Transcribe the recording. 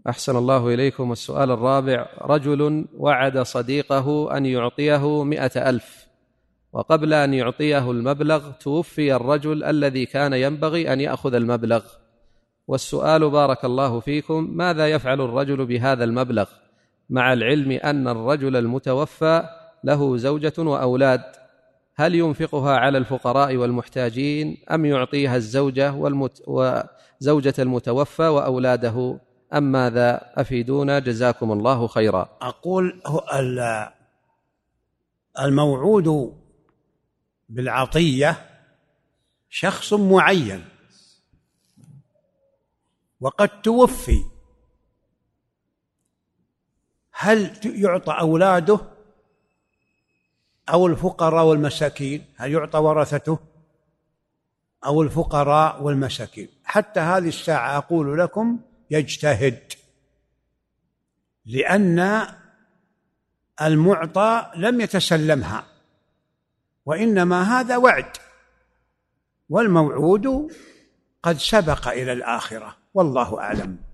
أحسن الله إليكم. السؤال الرابع: رجل وعد صديقه أن يعطيه 100,000، وقبل أن يعطيه المبلغ توفي الرجل الذي كان ينبغي أن يأخذ المبلغ، والسؤال بارك الله فيكم: ماذا يفعل الرجل بهذا المبلغ مع العلم أن الرجل المتوفى له زوجة وأولاد؟ هل ينفقها على الفقراء والمحتاجين أم يعطيها الزوجة وزوجة المتوفى وأولاده أم ماذا؟ أفيدونا جزاكم الله خيرا. أقول الموعود بالعطية شخص معين وقد توفي، هل يعطى أولاده أو الفقراء والمساكين؟ هل يعطى ورثته أو الفقراء والمساكين؟ حتى هذه الساعة أقول لكم يجتهد، لأن المعطى لم يتسلمها، وإنما هذا وعد، والموعود قد سبق إلى الآخرة، والله أعلم.